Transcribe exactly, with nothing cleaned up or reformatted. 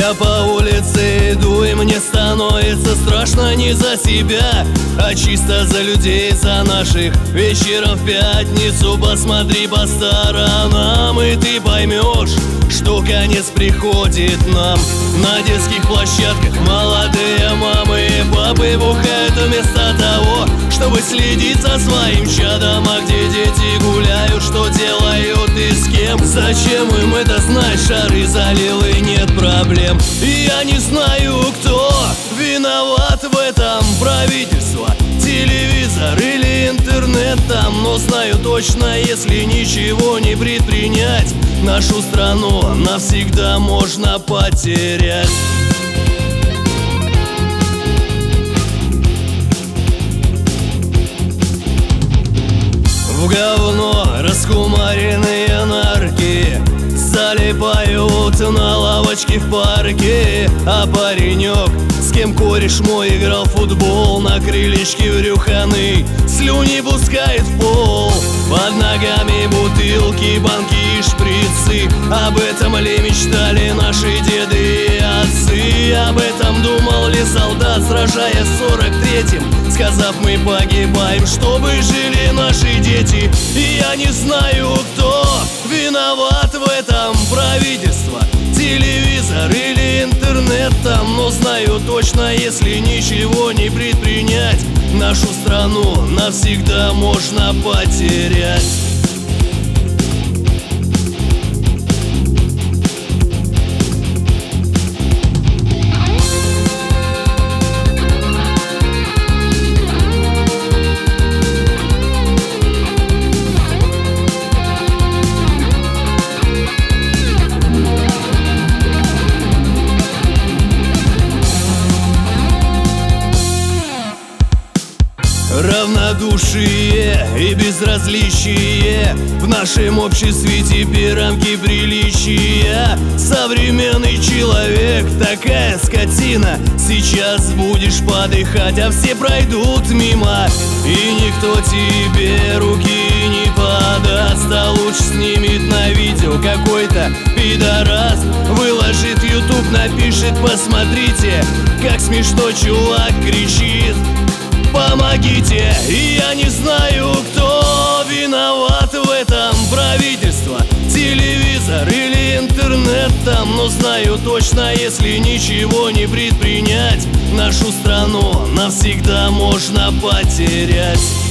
Я по улице иду, и мне становится страшно не за себя, а чисто за людей, за наших. Вечером в пятницу посмотри по сторонам, и ты поймешь, что конец приходит нам. На детских площадках молодые мамы и папы бухают вместо того, чтобы следить за своим чадом. А где дети гуляют, что делают и с кем? Зачем им это знать? Шары залил и нет проблем. И я не знаю, кто виноват в этом: правительство, телевизор или интернет там. Но знаю точно, если ничего не предпринять, нашу страну навсегда можно потерять. В говно раскумаренные нарки залипают на лавочке в парке. А паренек, с кем кореш мой играл в футбол, на крылечке брюханы слюни пускает в пол. Под ногами бутылки, банки и шприцы. Об этом ли мечтали наши деды и отцы? Об этом думал ли солдат, сражаясь в сорок третьем, сказав: мы погибаем, чтобы жили наши дети? И я не знаю, кто виноват в этом: правительство, телевизор или интернет там. Но знаю точно, если ничего не предпринять, нашу страну навсегда можно потерять. Равнодушие и безразличие в нашем обществе теперь рамки приличия. Современный человек такая скотина. Сейчас будешь подыхать, а все пройдут мимо, и никто тебе руки не подаст. А лучше снимет на видео какой-то пидорас, выложит в ютуб, напишет: посмотрите, как смешно чувак кричит, помогите. И я не знаю, кто виноват в этом: правительство, телевизор или интернет там. Но знаю точно, если ничего не предпринять, нашу страну навсегда можно потерять.